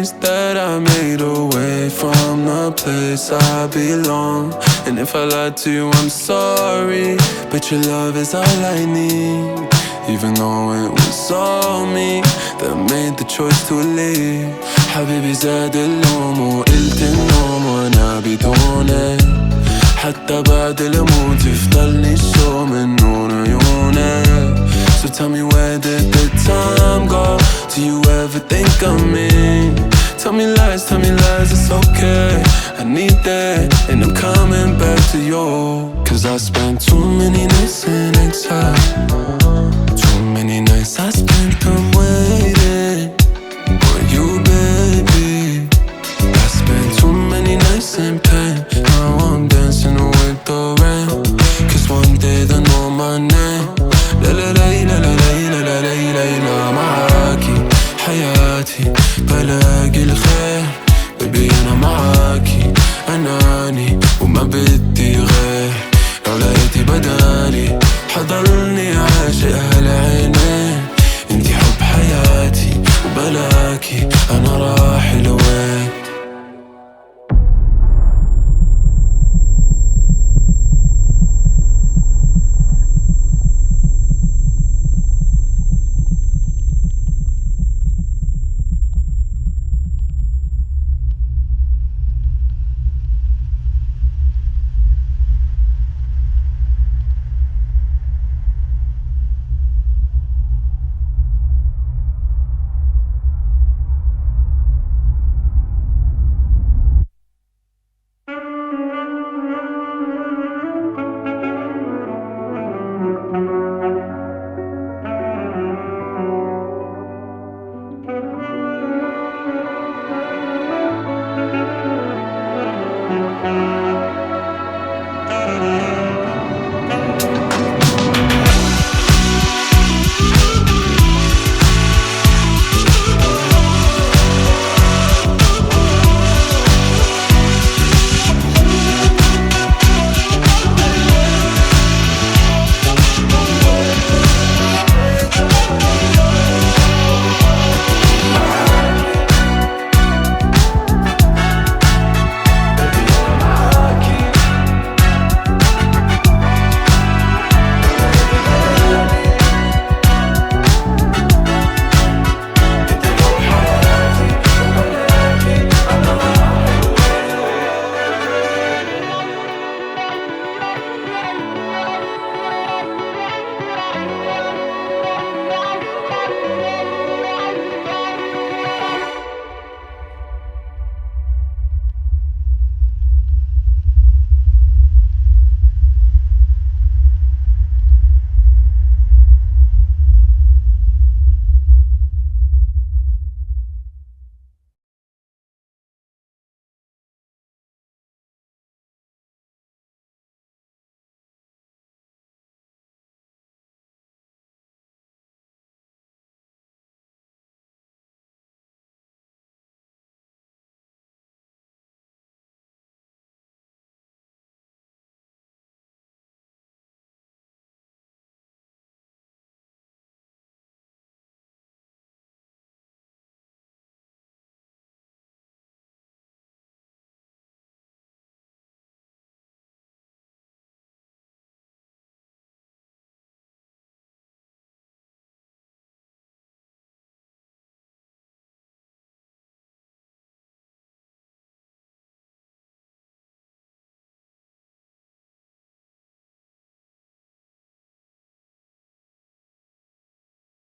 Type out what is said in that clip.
promise that I made away from the place I belong. And if I lied to you, I'm sorry, but your love is all I need. Even though it was all me that made the choice to leave. حبيبي زاد اللوم وقلت النوم وانا بدونك. حتى بعد الموت يفضلني الشوق من نور عيونك. So tell me, where did the time go? Do you ever think of me? Tell me lies, it's okay. I need that, and I'm coming back to you. Cause I spent too many nights in exile. Too many nights I spent them waiting for you, baby. I spent too many nights in pain. Now I'm dancing with the rain. Cause one day they'll know my name. La la la la la la la la la la. معاكي حياتي بلاقي الخير. Baby أنا معاكي أناني وما بدي